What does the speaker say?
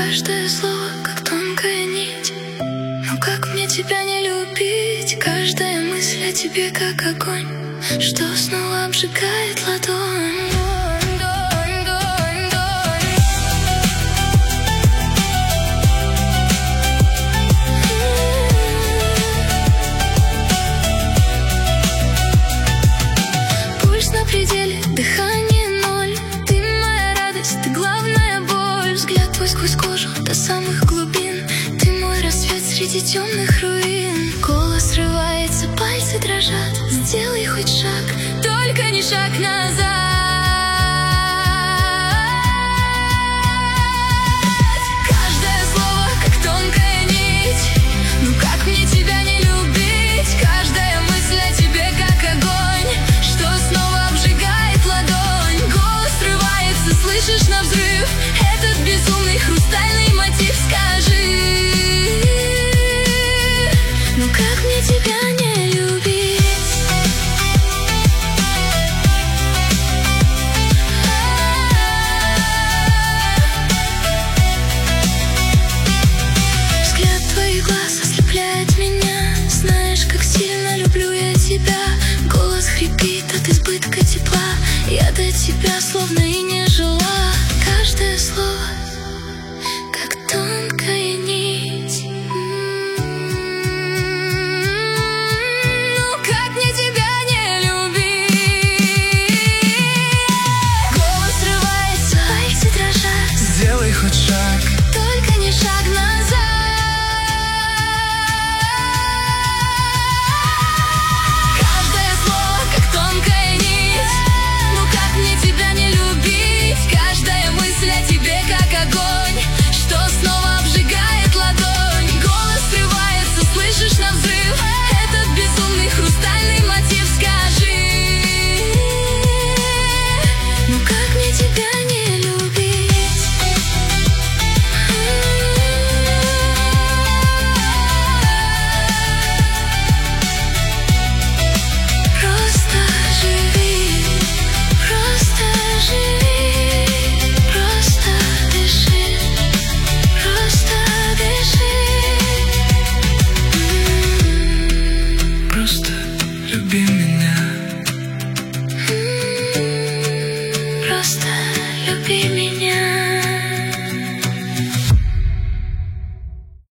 Каждое слово, как тонкая нить. Но как мне тебя не любить? Каждая мысль о тебе, как огонь, что снова обжигает ладонь. Пульс на пределе, дыхание ноль. Ты моя радость, ты главная боль. Взгляд твой сквозь кожу до самых глубин. Ты мой рассвет среди темных руин. Голос срывается, пальцы дрожат. Сделай хоть шаг, только не шаг назад. Каждое слово, как тонкая нить. Ну как мне тебя не любить? Каждая мысль о тебе, как огонь, что снова обжигает ладонь. Голос срывается, слышишь, навзрыв. Этот безумный хрустальный мотив. Скажи, ну как мне тебя не любить? Взгляд твоих глаз ослепляет меня. Знаешь, как сильно люблю я тебя. Голос хрипит от избытка тепла. Я до тебя словно и не жила. Каждое слово, как тонкая нить. Ну как мне тебя не любить? Голос срывается, пальцы дрожат. Сделай хоть шаг, Только не шаг назад. Каждое слово, как тонкая нить. Ну как мне тебя не любить? Каждая мысль о тебе, как огонь, что снова обжигает ладонь. Голос срывается, слышишь, навзрыв. Этот безумный хрустальный мотив. Скажи, ну как мне тебя